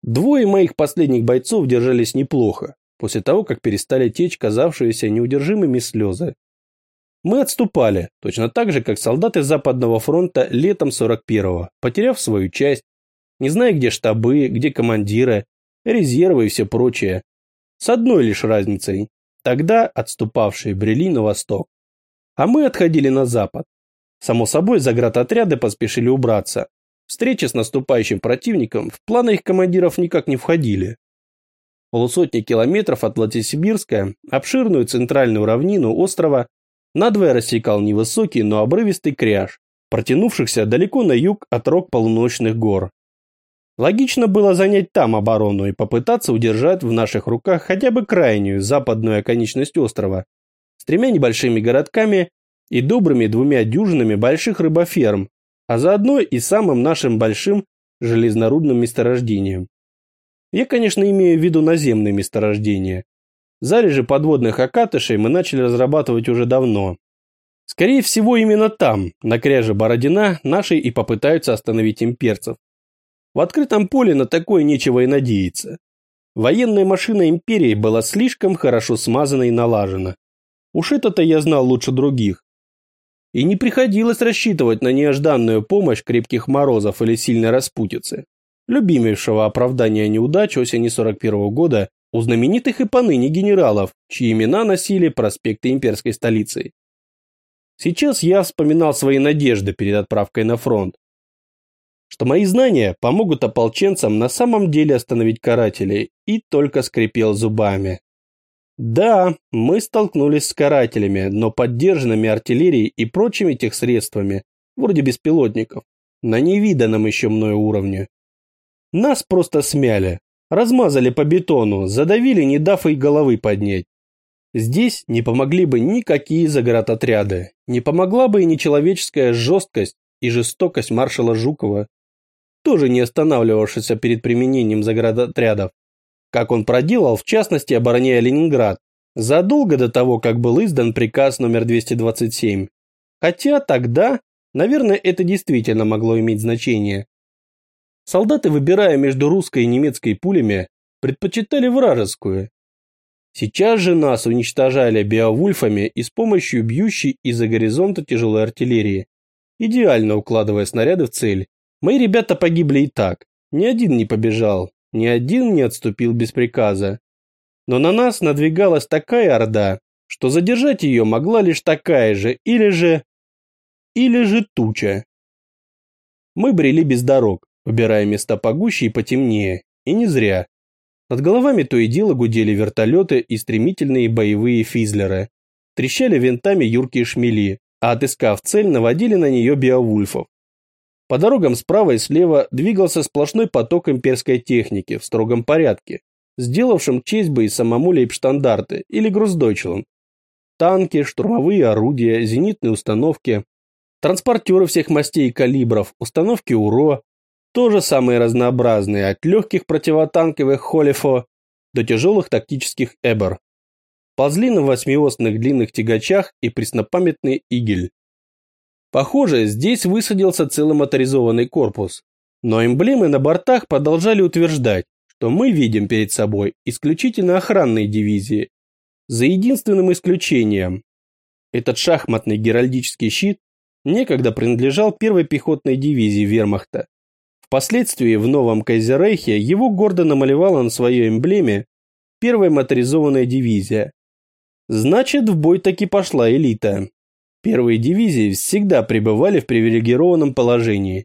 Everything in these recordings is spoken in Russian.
Двое моих последних бойцов держались неплохо, после того, как перестали течь казавшиеся неудержимыми слезы. Мы отступали, точно так же, как солдаты Западного фронта летом 41-го, потеряв свою часть, не зная, где штабы, где командиры, резервы и все прочее. С одной лишь разницей. Тогда отступавшие брели на восток, а мы отходили на запад. Само собой, заградотряды поспешили убраться. Встречи с наступающим противником в планы их командиров никак не входили. Полусотни километров от Владисибирска, обширную центральную равнину острова, надвое рассекал невысокий, но обрывистый кряж, протянувшихся далеко на юг от рог полуночных гор. Логично было занять там оборону и попытаться удержать в наших руках хотя бы крайнюю западную оконечность острова с 3 небольшими городками и добрыми 2 дюжинами больших рыбоферм, а заодно и самым нашим большим железнорудным месторождением. Я, конечно, имею в виду наземные месторождения. Залежи подводных окатышей мы начали разрабатывать уже давно. Скорее всего, именно там, на кряже Бородина, наши и попытаются остановить имперцев. В открытом поле на такое нечего и надеяться. Военная машина империи была слишком хорошо смазана и налажена. Уж это-то я знал лучше других. И не приходилось рассчитывать на неожиданную помощь крепких морозов или сильной распутицы, любимейшего оправдания неудач осени 41-го года у знаменитых и поныне генералов, чьи имена носили проспекты имперской столицы. Сейчас я вспоминал свои надежды перед отправкой на фронт, что мои знания помогут ополченцам на самом деле остановить карателей, и только скрипел зубами. Да, мы столкнулись с карателями, но поддержанными артиллерией и прочими техсредствами, вроде беспилотников, на невиданном еще мною уровне. Нас просто смяли, размазали по бетону, задавили, не дав и головы поднять. Здесь не помогли бы никакие заградотряды, не помогла бы и нечеловеческая жесткость и жестокость маршала Жукова, тоже не останавливавшийся перед применением заградотрядов, как он проделал, в частности, обороняя Ленинград, задолго до того, как был издан приказ номер 227. Хотя тогда, наверное, это действительно могло иметь значение. Солдаты, выбирая между русской и немецкой пулями, предпочитали вражескую. Сейчас же нас уничтожали Беовульфами и с помощью бьющей из-за горизонта тяжелой артиллерии, идеально укладывая снаряды в цель. Мои ребята погибли и так, ни один не побежал, ни один не отступил без приказа. Но на нас надвигалась такая орда, что задержать ее могла лишь такая же, или же туча. Мы брели без дорог, выбирая места погуще и потемнее, и не зря. Над головами то и дело гудели вертолеты и стремительные боевые физлеры. Трещали винтами юркие шмели, а отыскав цель, наводили на нее Беовульфов. По дорогам справа и слева двигался сплошной поток имперской техники в строгом порядке, сделавшим честь бы и самому лейбштандарте или Грусдойчланд. Танки, штурмовые орудия, зенитные установки, транспортеры всех мастей и калибров, установки УРО, тоже самые разнообразные, от легких противотанковых Холлифо до тяжелых тактических Эбер. Ползли на 8-осных длинных тягачах и преснопамятный Игель. Похоже, здесь высадился целый моторизованный корпус, но эмблемы на бортах продолжали утверждать, что мы видим перед собой исключительно охранные дивизии, за единственным исключением. Этот шахматный геральдический щит некогда принадлежал первой пехотной дивизии вермахта. Впоследствии в новом Кайзеррейхе его гордо намалевала на своей эмблеме первая моторизованная дивизия. Значит, в бой таки пошла элита. Первые дивизии всегда пребывали в привилегированном положении.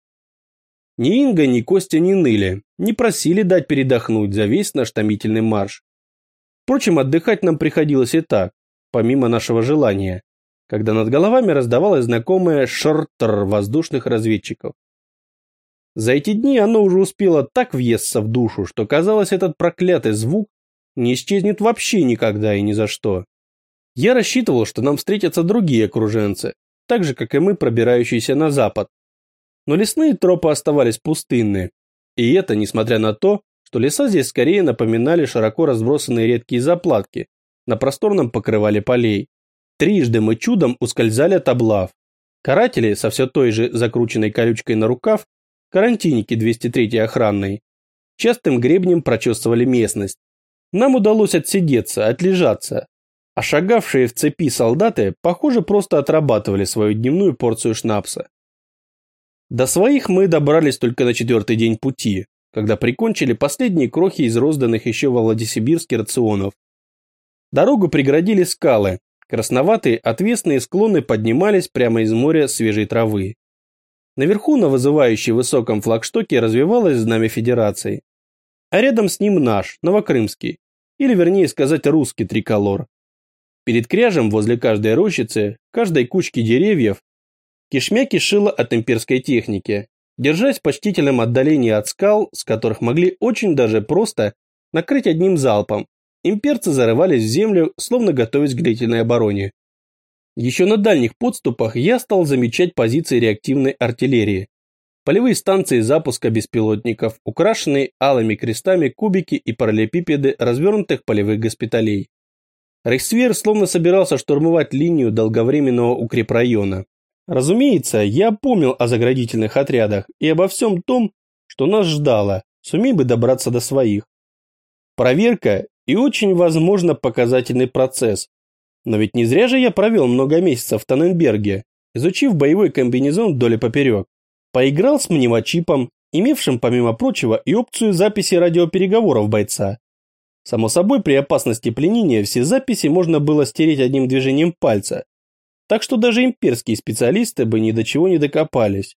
Ни Инга, ни Костя не ныли, не просили дать передохнуть за весь наш томительный марш. Впрочем, отдыхать нам приходилось и так, помимо нашего желания, когда над головами раздавалось знакомое шрррр воздушных разведчиков. За эти дни оно уже успело так въесться в душу, что казалось, этот проклятый звук не исчезнет вообще никогда и ни за что. Я рассчитывал, что нам встретятся другие окруженцы, так же, как и мы, пробирающиеся на запад. Но лесные тропы оставались пустынны, и это несмотря на то, что леса здесь скорее напоминали широко разбросанные редкие заплатки на просторном покрывале полей. Трижды мы чудом ускользали от облав. Каратели со все той же закрученной колючкой на рукав, карантинники 203-й охранной, частым гребнем прочесывали местность. Нам удалось отсидеться, отлежаться, а шагавшие в цепи солдаты, похоже, просто отрабатывали свою дневную порцию шнапса. До своих мы добрались только на 4-й день пути, когда прикончили последние крохи из розданных еще во Владисибирске рационов. Дорогу преградили скалы, красноватые отвесные склоны поднимались прямо из моря свежей травы. Наверху на вызывающей высоком флагштоке развивалось знамя Федерации, а рядом с ним наш, новокрымский, или вернее сказать русский триколор. Перед кряжем возле каждой рощицы, каждой кучки деревьев, кишмя кишила от имперской техники, держась в почтительном отдалении от скал, с которых могли очень даже просто накрыть одним залпом. Имперцы зарывались в землю, словно готовясь к длительной обороне. Еще на дальних подступах я стал замечать позиции реактивной артиллерии. Полевые станции запуска беспилотников, украшенные алыми крестами кубики и параллелепипеды развернутых полевых госпиталей. Рейхсвер словно собирался штурмовать линию долговременного укрепрайона. Разумеется, я помнил о заградительных отрядах и обо всем том, что нас ждало, сумей бы добраться до своих. Проверка и очень, возможно, показательный процесс. Но ведь не зря же я провел много месяцев в Танненберге, изучив боевой комбинезон вдоль и поперек. Поиграл с мнемочипом, имевшим, помимо прочего, и опцию записи радиопереговоров бойца. Само собой, при опасности пленения все записи можно было стереть одним движением пальца, так что даже имперские специалисты бы ни до чего не докопались.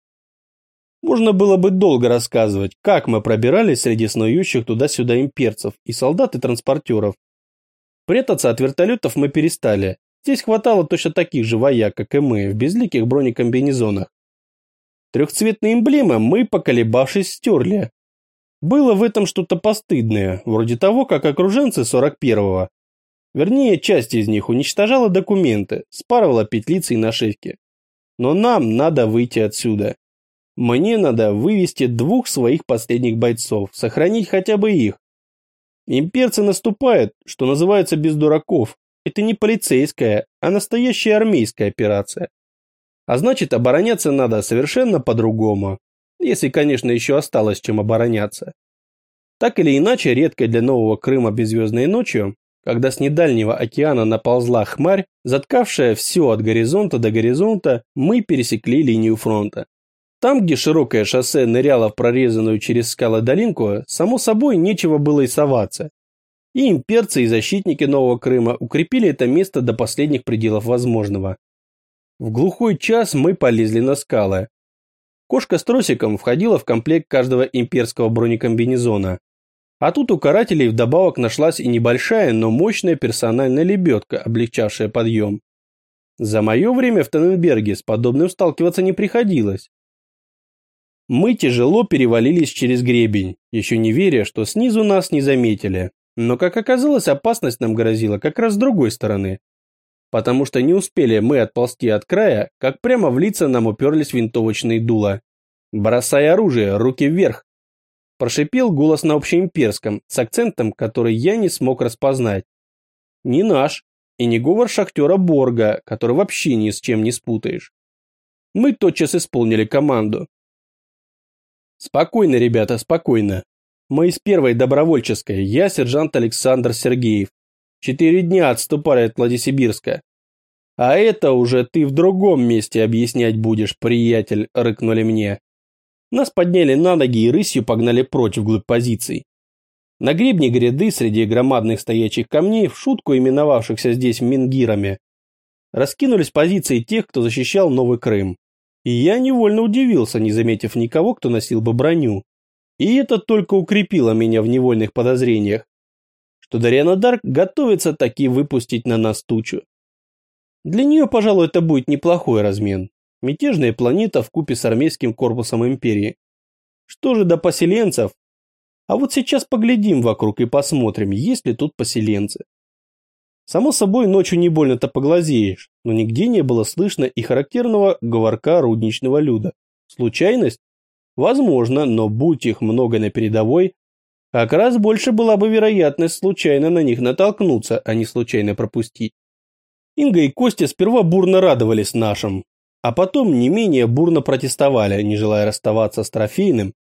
Можно было бы долго рассказывать, как мы пробирались среди снующих туда-сюда имперцев и солдат и транспортеров. Прятаться от вертолетов мы перестали. Здесь хватало точно таких же вояк, как и мы, в безликих бронекомбинезонах. Трехцветные эмблемы мы, поколебавшись, стерли. Было в этом что-то постыдное, вроде того, как окруженцы 41-го. Вернее, часть из них уничтожала документы, спарывала петлицы и нашивки. Но нам надо выйти отсюда. Мне надо вывести 2 своих последних бойцов, сохранить хотя бы их. Имперцы наступают, что называется, без дураков. Это не полицейская, а настоящая армейская операция. А значит, обороняться надо совершенно по-другому. Если, конечно, еще осталось чем обороняться. Так или иначе, редко для Нового Крыма беззвездной ночью, когда с недальнего океана наползла хмарь, заткавшая все от горизонта до горизонта, мы пересекли линию фронта. Там, где широкое шоссе ныряло в прорезанную через скалы долинку, само собой нечего было и соваться. И имперцы, и защитники Нового Крыма укрепили это место до последних пределов возможного. В глухой час мы полезли на скалы. Кошка с тросиком входила в комплект каждого имперского бронекомбинезона. А тут у карателей вдобавок нашлась и небольшая, но мощная персональная лебедка, облегчавшая подъем. За мое время в Танненберге с подобным сталкиваться не приходилось. Мы тяжело перевалились через гребень, еще не веря, что снизу нас не заметили. Но, как оказалось, опасность нам грозила как раз с другой стороны. Потому что не успели мы отползти от края, как прямо в лица нам уперлись винтовочные дула. «Бросай оружие, руки вверх!» Прошипел голос на общеимперском, с акцентом, который я не смог распознать. Не наш, и не говор шахтера Борга, который вообще ни с чем не спутаешь. Мы тотчас исполнили команду. Спокойно, ребята, спокойно. Мы из 1-й добровольческой, я сержант Александр Сергеев. 4 дня отступали от Владисибирска. А это уже ты в другом месте объяснять будешь, приятель, рыкнули мне. Нас подняли на ноги и рысью погнали прочь вглубь позиций. На гребне гряды среди громадных стоячих камней, в шутку именовавшихся здесь мингирами, раскинулись позиции тех, кто защищал Новый Крым. И я невольно удивился, не заметив никого, кто носил бы броню. И это только укрепило меня в невольных подозрениях, что Дариана Дарк готовится таки выпустить на нас тучу. Для нее, пожалуй, это будет неплохой размен. Мятежная планета вкупе с армейским корпусом империи. Что же до поселенцев? А вот сейчас поглядим вокруг и посмотрим, есть ли тут поселенцы. Само собой, ночью не больно-то поглазеешь, но нигде не было слышно и характерного говорка рудничного люда. Случайность? Возможно, но будь их много на передовой, как раз больше была бы вероятность случайно на них натолкнуться, а не случайно пропустить. Инга и Костя сперва бурно радовались нашим, а потом не менее бурно протестовали, не желая расставаться с трофейным,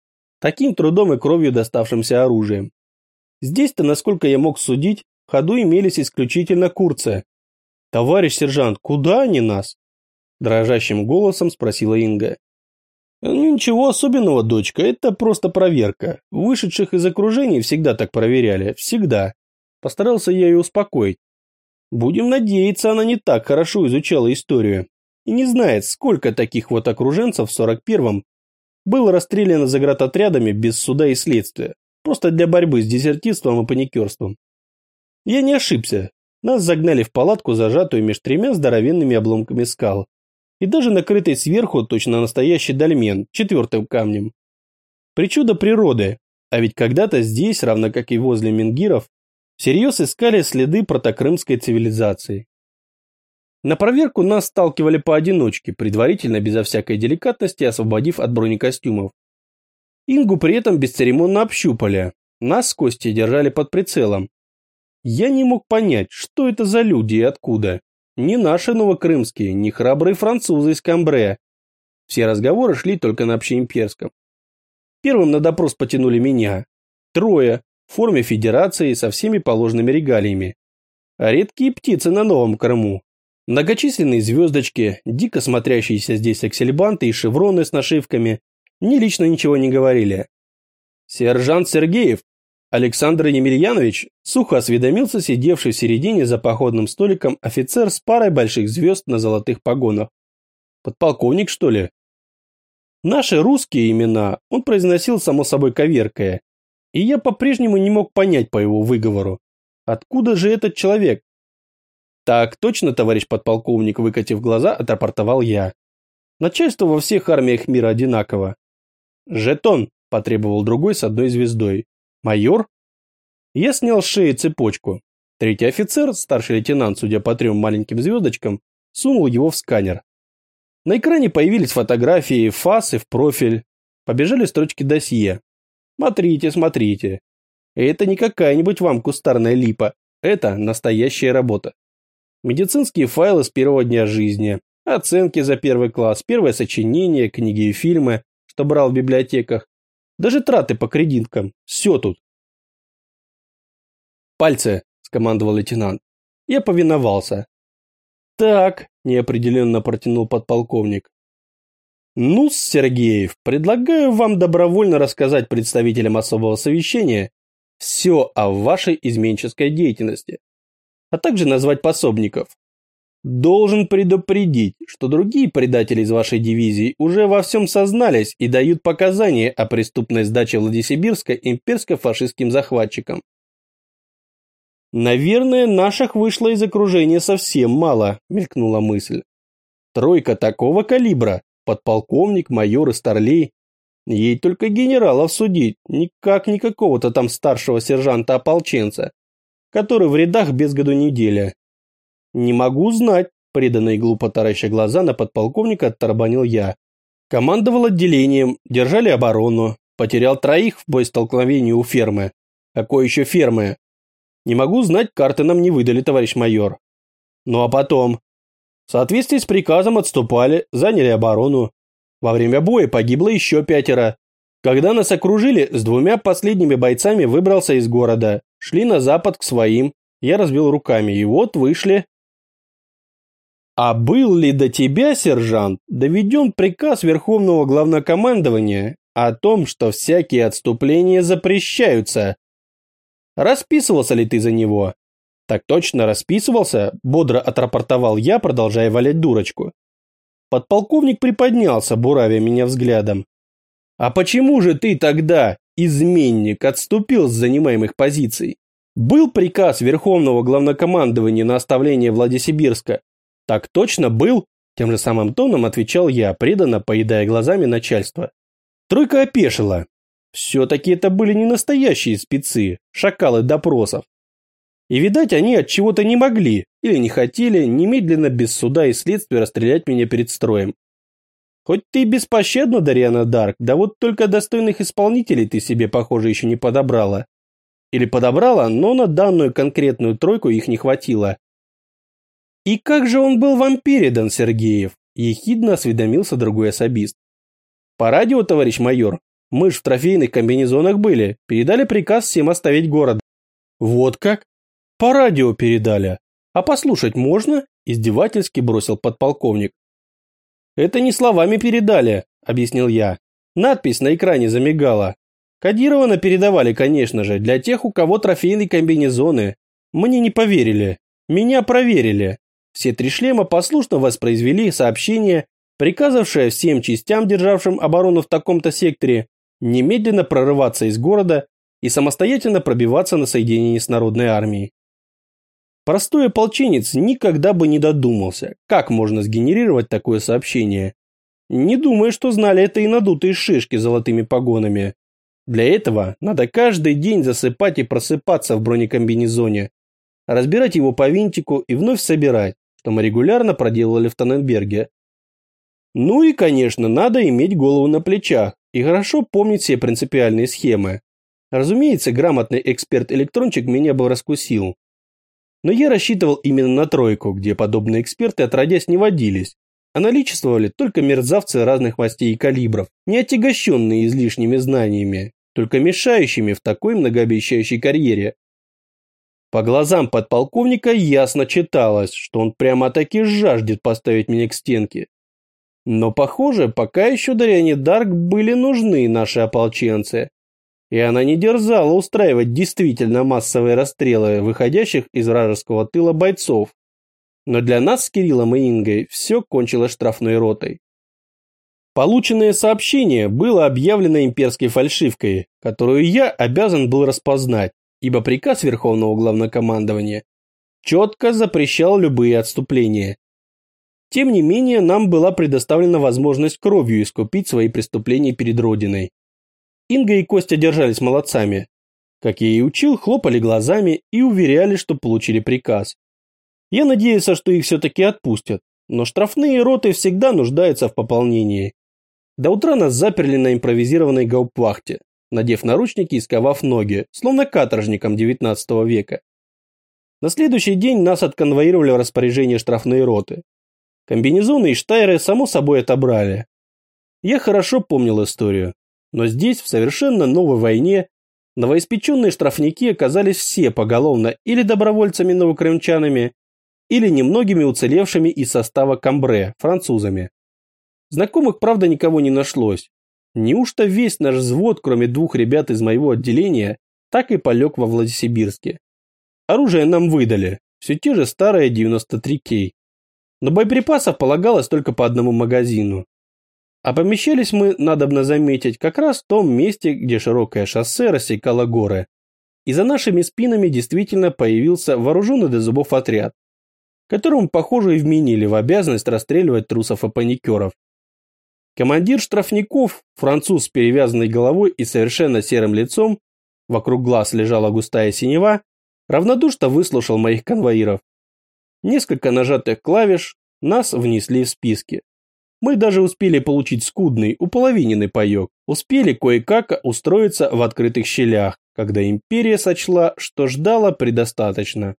таким трудом и кровью доставшимся оружием. Здесь-то, насколько я мог судить, в ходу имелись исключительно курцы. «Товарищ сержант, куда они нас?» Дрожащим голосом спросила Инга. «Ничего особенного, дочка, это просто проверка. Вышедших из окружений всегда так проверяли, всегда». Постарался я ее успокоить. Будем надеяться, она не так хорошо изучала историю и не знает, сколько таких вот окруженцев в 41-м было расстреляно заградотрядами без суда и следствия, просто для борьбы с дезертирством и паникерством. Я не ошибся. Нас загнали в палатку, зажатую меж тремя здоровенными обломками скал, и даже накрытый сверху точно настоящий дольмен, 4-м камнем. Причуда природы, а ведь когда-то здесь, равно как и возле менгиров, всерьез искали следы протокрымской цивилизации. На проверку нас сталкивали поодиночке, предварительно безо всякой деликатности освободив от бронекостюмов. Ингу при этом бесцеремонно общупали, нас с Костей держали под прицелом. Я не мог понять, что это за люди и откуда. Ни наши новокрымские, ни храбрые французы из Камбре. Все разговоры шли только на общеимперском. Первым на допрос потянули меня. 3 в форме федерации со всеми положенными регалиями. А редкие птицы на Новом Крыму. Многочисленные звездочки, дико смотрящиеся здесь аксельбанты и шевроны с нашивками, мне лично ничего не говорили. «Сержант Сергеев, Александр Емельянович», сухо осведомился сидевший в середине за походным столиком офицер с парой больших звезд на золотых погонах. «Подполковник, что ли?» Наши русские имена он произносил само собой коверкая, и я по-прежнему не мог понять по его выговору, откуда же этот человек. «Так точно, товарищ подполковник», выкатив глаза, отрапортовал я. «Начальство во всех армиях мира одинаково». «Жетон», потребовал другой с одной звездой. «Майор?» Я снял с шеи цепочку. 3-й офицер, старший лейтенант, судя по 3 маленьким звездочкам, сунул его в сканер. На экране появились фотографии в фас и в профиль. Побежали строчки досье. Смотрите, смотрите. Это не какая-нибудь вам кустарная липа. Это настоящая работа. Медицинские файлы с первого дня жизни, оценки за 1 класс, первое сочинение, книги и фильмы, что брал в библиотеках, даже траты по кредиткам. Все тут. «Пальцы», — скомандовал лейтенант. Я повиновался. «Так», — неопределенно протянул подполковник. «Ну, Сергеев, предлагаю вам добровольно рассказать представителям особого совещания все о вашей изменческой деятельности, а также назвать пособников. Должен предупредить, что другие предатели из вашей дивизии уже во всем сознались и дают показания о преступной сдаче Владисибирска имперско-фашистским захватчикам. «Наверное, наших вышло из окружения совсем мало», — мелькнула мысль. 3 такого калибра, подполковник, майор и старлей. Ей только генералов судить, никак не какого-то там старшего сержанта-ополченца, который в рядах без году неделя. «Не могу знать», — преданно и глупо тараща глаза на подполковника оттарабанил я. «Командовал отделением, держали оборону, потерял 3 в боестолкновении у фермы». «Какой еще фермы?» «Не могу знать, карты нам не выдали, товарищ майор». «Ну а потом?» «В соответствии с приказом отступали, заняли оборону. Во время боя погибло еще 5. Когда нас окружили, с 2 последними бойцами выбрался из города. Шли на запад к своим. Я развел руками, и вот вышли». «А был ли до тебя, сержант, доведен приказ Верховного Главнокомандования о том, что всякие отступления запрещаются? Расписывался ли ты за него?» «Так точно расписывался», — бодро отрапортовал я, продолжая валять дурочку. Подполковник приподнялся, буравя меня взглядом. «А почему же ты тогда, изменник, отступил с занимаемых позиций? Был приказ Верховного Главнокомандования на оставление Владисибирска?» «Так точно был», — тем же самым тоном отвечал я, преданно поедая глазами начальство. 3 опешила. Все-таки это были не настоящие спецы, шакалы допросов. И, видать, они от чего-то не могли или не хотели немедленно без суда и следствия расстрелять меня перед строем. Хоть ты и беспощадна, Дарьяна Дарк, да вот только достойных исполнителей ты себе, похоже, еще не подобрала. Или подобрала, но на данную конкретную 3 их не хватило. «И как же он был вам передан, Сергеев?» – ехидно осведомился другой особист. «По радио, товарищ майор?» Мы ж в трофейных комбинезонах были, передали приказ всем оставить город. Вот как? По радио передали. А послушать можно? Издевательски бросил подполковник. Это не словами передали, объяснил я. Надпись на экране замигала. Кодированно передавали, конечно же, для тех, у кого трофейные комбинезоны. Мне не поверили. Меня проверили. Все 3 шлема послушно воспроизвели сообщение, приказавшее всем частям, державшим оборону в таком-то секторе, немедленно прорываться из города и самостоятельно пробиваться на соединение с народной армией. Простой ополченец никогда бы не додумался, как можно сгенерировать такое сообщение. Не думаю, что знали это и надутые шишки с золотыми погонами. Для этого надо каждый день засыпать и просыпаться в бронекомбинезоне, разбирать его по винтику и вновь собирать, что мы регулярно проделывали в Танненберге. Ну и, конечно, надо иметь голову на плечах и хорошо помнить все принципиальные схемы. Разумеется, грамотный эксперт-электрончик меня бы раскусил. Но я рассчитывал именно на тройку, где подобные эксперты отродясь не водились, а наличествовали только мерзавцы разных мастей и калибров, не отягощенные излишними знаниями, только мешающими в такой многообещающей карьере. По глазам подполковника ясно читалось, что он прямо-таки жаждет поставить меня к стенке. Но, похоже, пока еще Дарьяне Дарк были нужны наши ополченцы, и она не дерзала устраивать действительно массовые расстрелы выходящих из вражеского тыла бойцов. Но для нас с Кириллом и Ингой все кончилось штрафной ротой. Полученное сообщение было объявлено имперской фальшивкой, которую я обязан был распознать, ибо приказ Верховного Главнокомандования четко запрещал любые отступления. Тем не менее, нам была предоставлена возможность кровью искупить свои преступления перед Родиной. Инга и Костя держались молодцами. Как я и учил, хлопали глазами и уверяли, что получили приказ. Я надеялся, что их все-таки отпустят, но штрафные роты всегда нуждаются в пополнении. До утра нас заперли на импровизированной гауптвахте, надев наручники и сковав ноги, словно каторжникам XIX века. На следующий день нас отконвоировали в распоряжение штрафные роты. Комбинезоны и штайры само собой отобрали. Я хорошо помнил историю, но здесь, в совершенно новой войне, новоиспеченные штрафники оказались все поголовно или добровольцами-новокрымчанами, или немногими уцелевшими из состава Камбре, французами. Знакомых, правда, никого не нашлось. Неужто весь наш взвод, кроме 2 ребят из моего отделения, так и полег во Владисибирске? Оружие нам выдали, все те же старые 93-кей. Но боеприпасов полагалось только по одному магазину. А помещались мы, надобно заметить, как раз в том месте, где широкое шоссе рассекало горы. И за нашими спинами действительно появился вооруженный до зубов отряд, которому, похоже, и вменили в обязанность расстреливать трусов и паникеров. Командир штрафников, француз с перевязанной головой и совершенно серым лицом, вокруг глаз лежала густая синева, равнодушно выслушал моих конвоиров. Несколько нажатых клавиш, нас внесли в списки. Мы даже успели получить скудный, уполовиненный паёк, успели кое-как устроиться в открытых щелях, когда империя сочла, что ждала предостаточно.